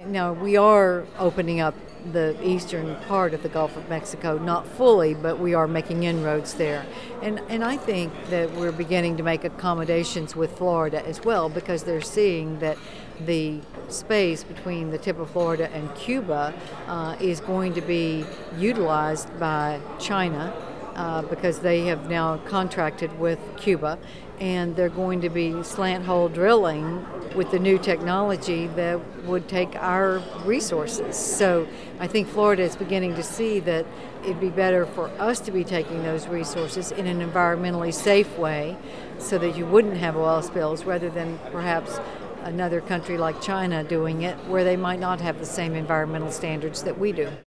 Now, we are opening up the eastern part of the Gulf of Mexico, not fully, but we are making inroads there. And I think that we're beginning to make accommodations with Florida as well, because they're seeing that the space between the tip of Florida and Cuba is going to be utilized by China because they have now contracted with Cuba, and they're going to be slant hole drilling with the new technology that would take our resources. So I think Florida is beginning to see that it'd be better for us to be taking those resources in an environmentally safe way so that you wouldn't have oil spills, rather than perhaps another country like China doing it where they might not have the same environmental standards that we do.